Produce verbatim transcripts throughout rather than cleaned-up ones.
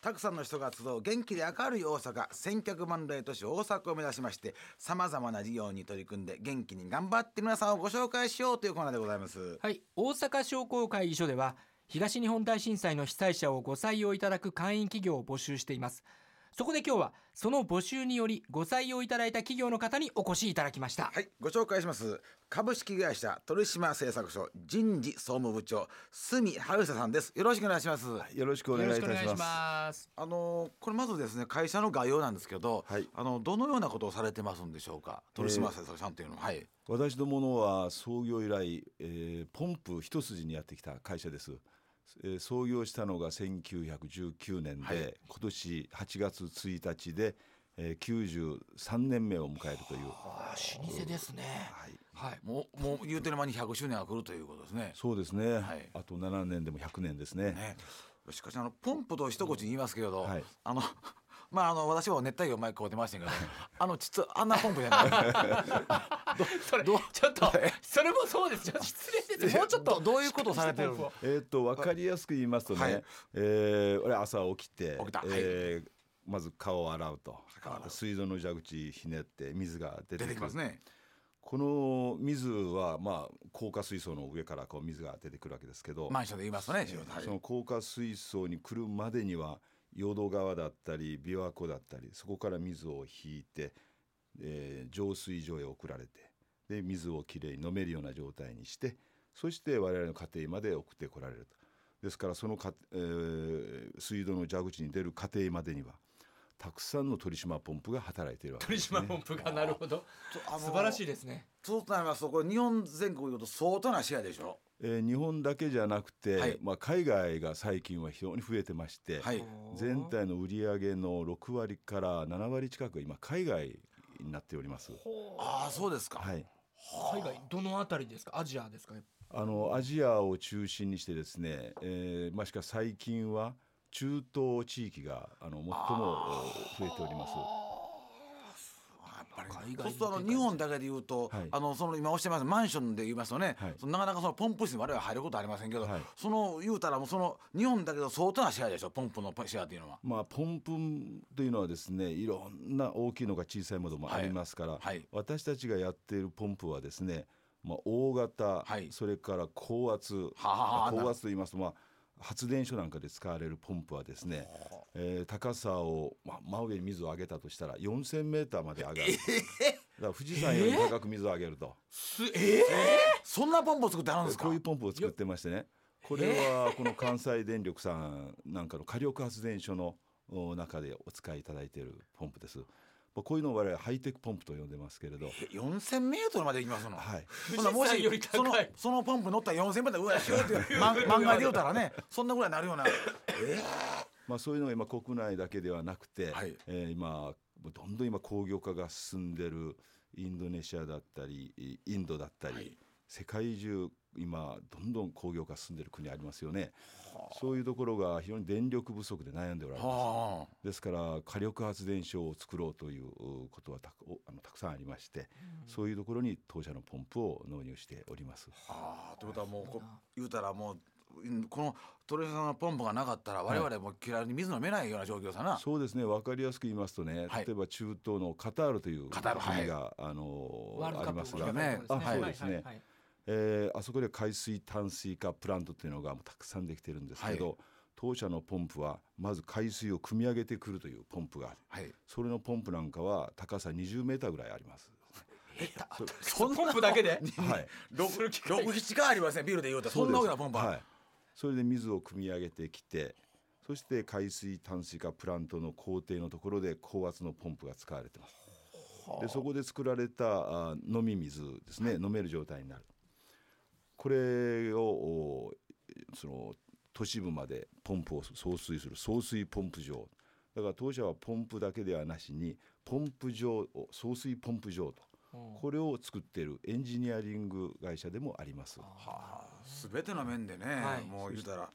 たくさんの人が集う元気で明るい大阪、千客万来都市大阪を目指しまして、さまざまな事業に取り組んで元気に頑張って皆さんをご紹介しようというコーナーでございます。 はい、大阪商工会議所では東日本大震災の被災者をご採用いただく会員企業を募集しています。そこで今日はその募集によりご採用いただいた企業の方にお越しいただきました。 はい、ご紹介します。株式会社鳥島製作所人事総務部長角春久さんです。よろしくお願いします。 よろしくお願いいたします。 ますあのこれまずですね、会社の概要なんですけど、 はい、 あのどのようなことをされてますんでしょうか、鳥島製作所さんというのは。はい、 私どものは創業以来、えー、ポンプ一筋にやってきた会社です。えー、創業したのがせんきゅうひゃくじゅうきゅうねんで、はい、今年はちがつついたちで、えー、きゅうじゅうさんねんめを迎えるという。 はあ、老舗ですね。 はいはい、もう、もう言うてる間にひゃくしゅうねんが来るということですね。 そうですね、 はい、 あとななねんでもひゃくねんですね。 ね、しかしあのポンプと一口に言いますけれど、 はい、 あのまああの私は熱帯魚前買うてましたけど、ね、あの実はあんなポンプじゃないそれちょっとそれもそうですよ、失礼です。もうちょっとどういうことをされてるの？ えー、と分かりやすく言いますとね、はい、えー、俺朝起きて起きた、 えーはい、まず顔を洗うと、 洗う、 水道の蛇口ひねって水が出てくる。 出てきますね。 この水は、まあ、高架水槽の上からこう水が出てくるわけですけど、 マンションで言いますとね、 はい、その高架水槽に来るまでには淀川だったり琵琶湖だったり、そこから水を引いて、えー、浄水場へ送られて、で水をきれいに飲めるような状態にして、そして我々の家庭まで送ってこられると。ですからそのか、えー、水道の蛇口に出る過程までにはたくさんの鳥島ポンプが働いているわけですね。 鳥島ポンプが、なるほど、素晴らしいですね。 そうなりますと、これ日本全国でいうと相当なシェアでしょ。 えー、日本だけじゃなくて、 はい、 まあ、海外が最近は非常に増えてまして、はい、全体の売り上げのろくわりからななわり近くが今海外になっております。 ああ、そうですか。 はい、 海外どのあたりですか？アジアですか？ あのアジアを中心にしてですね、えーまあ、しかし最近は中東地域があの最も増えております。 やっぱりそうするとあの日本だけで言うと、はい、あのその今おっしゃいますマンションで言いますとね、はい、そのなかなかそのポンプ室に我々は入ることはありませんけど、はい、その言うたらもうその日本だけど相当なシェアでしょ、ポンプのシェアというのは。 まあ、ポンプというのはですね、いろんな大きいのが小さいものもありますから、はいはい、私たちがやっているポンプはですね、まあ、大型、はい、それから高圧、は高圧といいますと、まあ、発電所なんかで使われるポンプはですね、えー、高さを、まあ、真上に水を上げたとしたらよんせんメーターまで上がる、えー、だから富士山より高く水を上げると、 えーえー、そんなポンプを作ってあるんですか？ こういうポンプを作ってましてね、これはこの関西電力さんなんかの火力発電所の中でお使いいただいているポンプです。こういうのを我々ハイテクポンプと呼んでますけれど、 よんせんメートルまで行きますの。 はい、 富士山より高い。 そのそのポンプ乗ったらよんせんメートルぐらいしようって漫画で言うたらね、そんなぐらいになるような、えーまあ、そういうのが今国内だけではなくて、はい、えー、今どんどん今工業化が進んでるインドネシアだったりインドだったり、はい、世界中今どんどん工業化進んでる国ありますよね。そういうところが非常に電力不足で悩んでおられます。ですから火力発電所を作ろうということはたあのたくさんありまして、うん、そういうところに当社のポンプを納入しております。 あということはもうこ言うたらもうこの鳥島のポンプがなかったら我々も気軽に水飲めないような状況さな、はい、 そうですね、分かりやすく言いますとね、はい、例えば中東のカタールという国が、はい、あのありますが、 ね、 あ、そうですね、はいはい、えー、あそこで海水淡水化プラントというのがもうたくさんできてるんですけど、はい、当社のポンプはまず海水を汲み上げてくるというポンプがある、はい、それのポンプなんかは高さにじゅうメーターぐらいあります。 えそそポンプだけで、 はい、 ろく、ななかありません、ビルで言うとそんな大きなポンプ、 はい、それで水を汲み上げてきて、そして海水淡水化プラントの工程のところで高圧のポンプが使われています。でそこで作られたあ飲み水ですね、飲める状態になる。これをその都市部までポンプを送水する送水ポンプ場だから、当社はポンプだけではなしにポンプ場を送水ポンプ場と、これを作っているエンジニアリング会社でもあります。 はあ、全ての面でね、はい、もう言うたら、はい、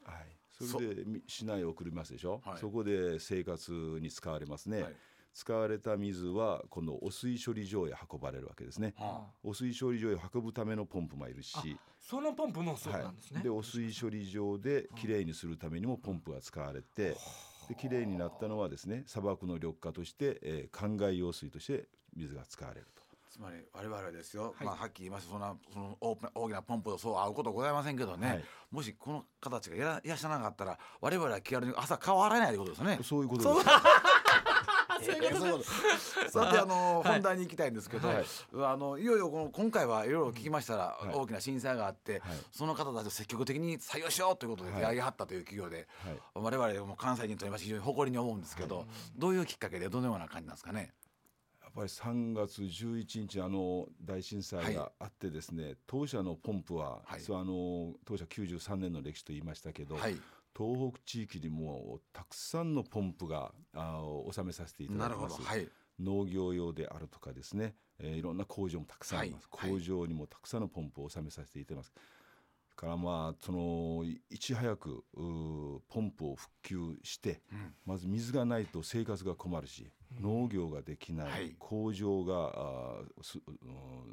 それで市内を送りますでしょ、はい、そこで生活に使われますね、はい、使われた水は今度汚水処理場へ運ばれるわけですね、はあ、汚水処理場へ運ぶためのポンプもいるし、 そのポンプのそうなんですね、 はい、で汚水処理場できれいにするためにもポンプが使われて、はできれいになったのはですね、砂漠の緑化として、えー、灌漑用水として水が使われると。 つまり我々はですよ、 はい、 まあ、はっきり言いますとそんなその大大きなポンプとそう合うことございませんけどね、はい、もしこの形がいらいらっしゃらなかったら我々は気軽に朝顔洗えないということですね。 そういうことです。 そういうことです。さてあの、はい、本題に行きたいんですけど、はい、あのいよいよこの今回はいろいろ聞きましたら、はい、大きな震災があって、はい、その方たちを積極的に採用しようということで出会いはったという企業で、はい、我々も関西人といいます非常に誇りに思うんですけど、はい、どういうきっかけでどのような感じなんですかね。 やっぱりさんがつじゅういちにちあの大震災があってですね、はい、当社のポンプは、はい、実はあの当社きゅうじゅうさんねんの歴史と言いましたけど、はい、東北地域にもたくさんのポンプがあ納めさせていただいてます。はい、農業用であるとかですね、えー、いろんな工場もたくさんあります、はい、工場にもたくさんのポンプを納めさせていただいてます。からまあそのいち早くポンプを復旧して、うん、まず水がないと生活が困るし、うん、農業ができない、はい、工場があ、うん、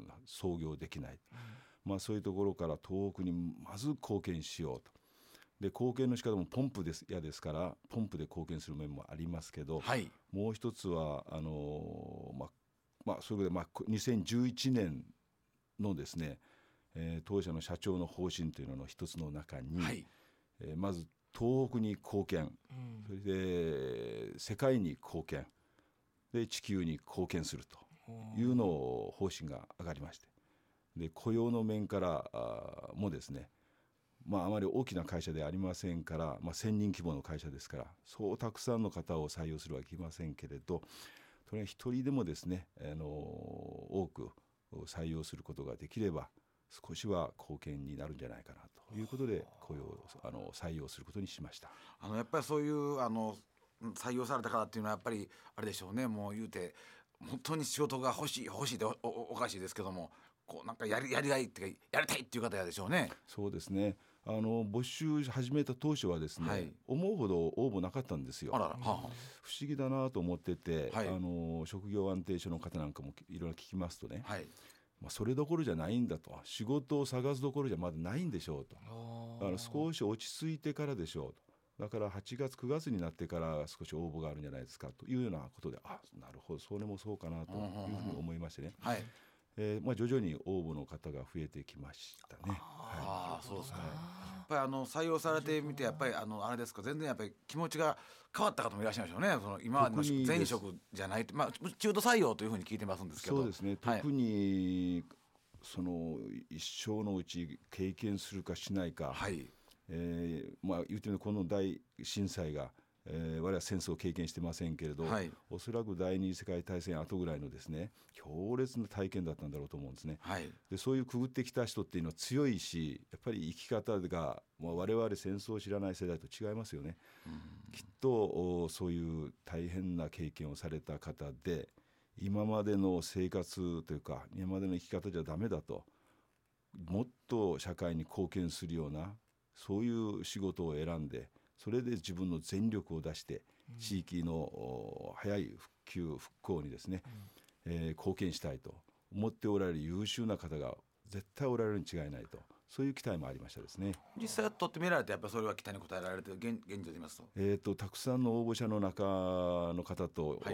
操業できない、うん、まあ、そういうところから東北にまず貢献しようと。で貢献の仕方もポンプです嫌ですからポンプで貢献する面もありますけど、はい、もう一つはあのー、まあまあそれでまあにせんじゅういちねんのですね、えー、当社の社長の方針というのの一つの中に、はい、えー、まず東北に貢献、うん、それで世界に貢献で地球に貢献するというのを方針が上がりまして、で雇用の面からあもですね、まあ、あまり大きな会社ではありませんから、まあ、せんにん規模の会社ですからそうたくさんの方を採用するわけいきませんけれど、それは一人でもですね、あの多く採用することができれば少しは貢献になるんじゃないかなということで雇用をあの採用することにしました。 あのやっぱりそういうあの採用された方っていうのはやっぱりあれでしょうね、もう言うて本当に仕事が欲しい欲しいで お, お, おかしいですけども、こうなんかやりやりがいっていうかやりたいっていう方やでしょうね。 そうですね、あの募集始めた当初はですね、はい、思うほど応募なかったんですよ。あらら、はあ、不思議だなと思ってて、はい、あの職業安定所の方なんかもいろいろ聞きますとね、はい、まあ、それどころじゃないんだと、仕事を探すどころじゃまだないんでしょうと、だから少し落ち着いてからでしょうと、だからはちがつくがつになってから少し応募があるんじゃないですかというようなことで、あ、なるほどそれもそうかなというふうに思いましてね、はい、えーまあ、徐々に応募の方が増えてきましたね。 あ、はい、そうですか、はい、やっぱりあの採用されてみてやっぱりあのあれですか、全然やっぱり気持ちが変わった方もいらっしゃいますよね。その今の前職じゃない、まあ、中途採用というふうに聞いてますんですけど。 そうですね、はい、特にその一生のうち経験するかしないか、はい、えーまあ、言ってみるとこの大震災が、えー、我々は戦争を経験してませんけれど、はい、おそらく第二次世界大戦後ぐらいのですね強烈な体験だったんだろうと思うんですね、はい、でそういうくぐってきた人っていうのは強いし、やっぱり生き方が、まあ、我々戦争を知らない世代と違いますよね。きっとそういう大変な経験をされた方で、今までの生活というか今までの生き方じゃダメだと、もっと社会に貢献するようなそういう仕事を選んで、それで自分の全力を出して地域の早い復旧復興にですね、うんえー、貢献したいと思っておられる優秀な方が絶対おられるに違いないと、そういう期待もありましたですね。 実際取ってみられてやっぱりそれは期待に応えられている 現, 現状で言いますと、 えーと、たくさんの応募者の中の方と、はい、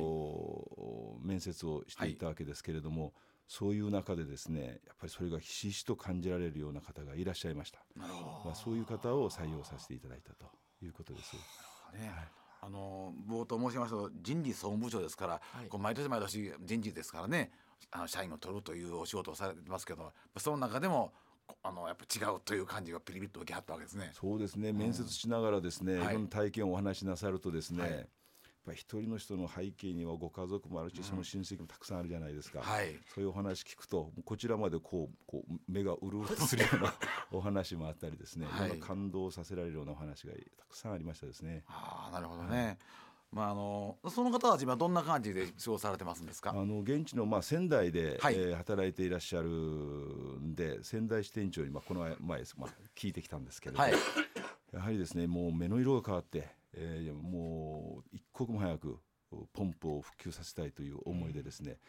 面接をしていたわけですけれども、はい、そういう中でですね、やっぱりそれがひしひしと感じられるような方がいらっしゃいました。なるほど、まあ、そういう方を採用させていただいたということです。 なるほどね、はい、あの冒頭申しましたと人事総務部長ですから、はい、こう毎年毎年人事ですからね、あの社員を取るというお仕事をされてますけど、その中でもあのやっぱ違うという感じがピリピリと受けはったわけですね。 そうですね、面接しながらですね、うん、いろんな体験をお話しなさるとですね、はい、やっぱり一人の人の背景にはご家族もあるし、うん、その親戚もたくさんあるじゃないですか、はい、そういうお話聞くとこちらまでこう、こう目がうるうるするようなお話もあったりですね、はい、感動させられるようなお話がたくさんありましたですね。 あ、なるほどね、はい、まあ、あのその方たちはどんな感じで仕事されてますんですか。 あの現地の、まあ、仙台で、はい、えー、働いていらっしゃるんで、仙台支店長に、まあ、この前、まあ、聞いてきたんですけれども、はい、やはりですね、もう目の色が変わって、えー、もう一刻も早くポンプを復旧させたいという思いでですね、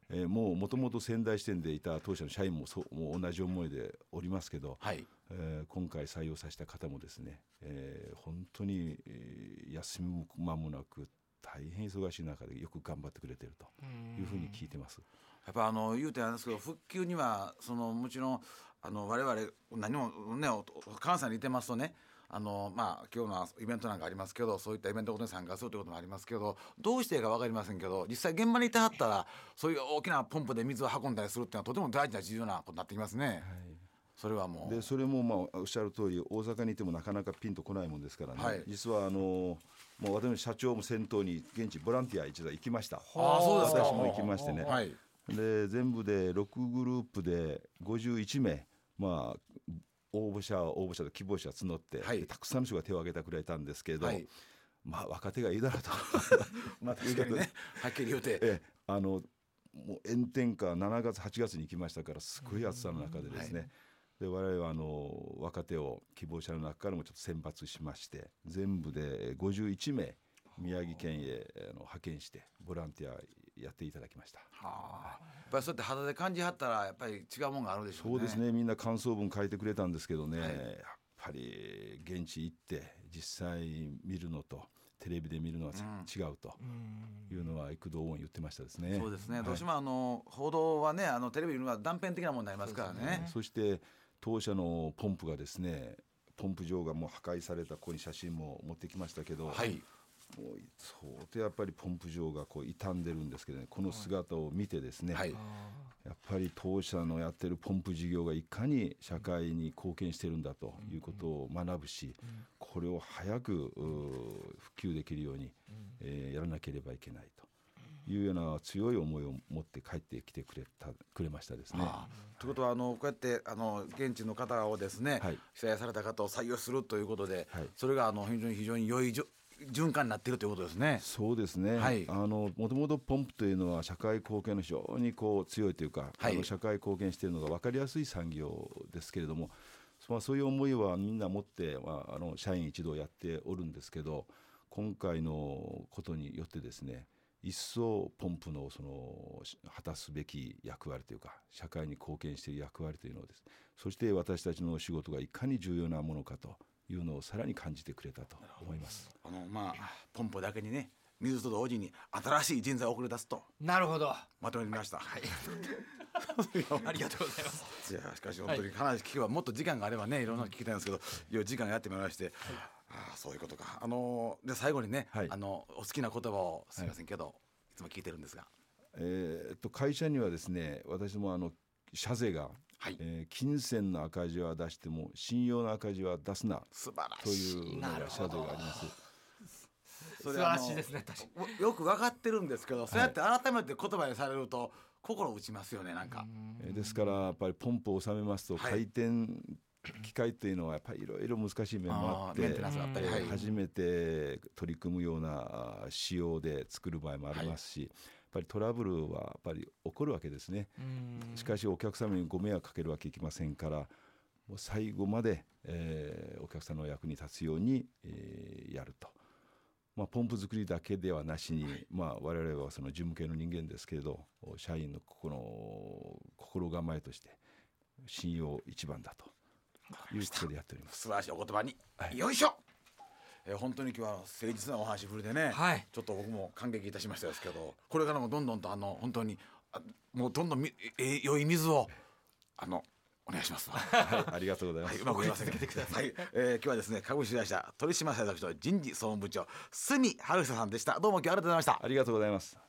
えー、もうもともと仙台支店でいた当社の社員もそうもう同じ思いでおりますけど、 はい、 えー、今回採用させた方もですね、えー、本当に、えー、休む間もなく大変忙しい中でよく頑張ってくれているというふうに聞いてます。 やっぱあの言うてなんですけど、復旧にはそのもちろんあの我々何もね関西にいてますとね、あのまあ今日のイベントなんかありますけど、そういったイベントごとに参加するということもありますけど、どうしていいか分かりませんけど、実際現場にいてはったらそういう大きなポンプで水を運んだりするっていうのはとても大事な重要なことになってきますね、はい、それはもうでそれもまあおっしゃる通り、大阪にいてもなかなかピンとこないもんですからね、はい、実はあのもう私の社長も先頭に現地ボランティア一度行きました。 ああそうですか。 私も行きましてね、 はい、 で全部でろくグループでごじゅういちめい、まあ応募者応募者と希望者募って、はい、たくさんの人が手を挙げてくれたんですけど、はい、まあ若手がいいだろうとまあ確かにねはっきり言うて、 えあのもう炎天下しちがつはちがつに行きましたから、すごい暑さの中でですね、はい、で我々はあの若手を希望者の中からもちょっと選抜しまして、全部でごじゅういちめい宮城県へあの派遣してボランティアやっていただきました。 はあ、やっぱりそうやって肌で感じはったらやっぱり違うもんがあるでしょうね。 そうですね、みんな感想文書いてくれたんですけどね、はい、やっぱり現地行って実際見るのとテレビで見るのは、うん、違うというのは幾度も言ってましたですね。 そうですね、はい、どうしてもあの報道はね、あのテレビ見るのは断片的なものになりますからね。 そ, ねそして当社のポンプがですね、ポンプ場がもう破壊された、ここに写真も持ってきましたけど、はい、もう相当やっぱりポンプ場がこう傷んでるんですけどね、この姿を見てですね、はい、やっぱり当社のやってるポンプ事業がいかに社会に貢献してるんだということを学ぶし、これを早く普及できるように、えー、やらなければいけないというような強い思いを持って帰ってきてくれたくれましたですね。 ああ、ということはあのこうやってあの現地の方をですね、はい、被災された方を採用するということで、はい、それがあの非常に非常に良い循環になっているということですね。 そうですね、はい、あのもともとポンプというのは社会貢献の非常にこう強いというか、はい、あの社会貢献しているのが分かりやすい産業ですけれども、まあ、そういう思いはみんな持って、まあ、あの社員一同やっておるんですけど、今回のことによってですね、一層ポンプのその果たすべき役割というか、社会に貢献している役割というのをです、そして私たちの仕事がいかに重要なものかというのをさらに感じてくれたと思います。 あの、まあ、ポンプだけにね、水と同時に新しい人材を送り出すと。 なるほど、 まとめました。 はい、ありがとうございます。 いやしかし本当に話聞けばもっと時間があればね、いろんなの聞きたいんですけど、いや時間がやってまいりまして、はい、ああそういうことか。あので最後にね、はい、あのお好きな言葉をすみませんけど、はい、いつも聞いてるんですが、 えー、っと会社にはですね、私もあの社税が、はい、えー、金銭の赤字は出しても信用の赤字は出すな素晴らとしいいう社税があります。 素晴らしいですね。 よく分かってるんですけど、そうやって改めて言葉にされると心打ちますよね、なんか。 えー、ですからやっぱりポンプを収めますと、回転機械というのはやっぱりいろいろ難しい面もあって、初めて取り組むような仕様で作る場合もありますし、はい、やっぱりトラブルはやっぱり起こるわけですね。しかしお客様にご迷惑かけるわけいきませんから、もう最後まで、えー、お客様の役に立つように、えー、やると。まあ、ポンプ作りだけではなしに、はい、まあ、我々はその事務系の人間ですけれど、社員のこの心構えとして信用一番だということでやっております。 素晴らしいお言葉に、はい、よいしょ。えー、本当に今日は誠実なお話ぶりでね、はい、ちょっと僕も感激いたしましたですけど、これからもどんどんとあの本当にあもうどんどんみ、えー、良い水をあのお願いします。 はい、ありがとうございます。 はい、うまく言わせてください。えー、今日はですね、株式会社取締役社長人事総務部長角春久さんでした。どうも今日はありがとうございました。 ありがとうございます。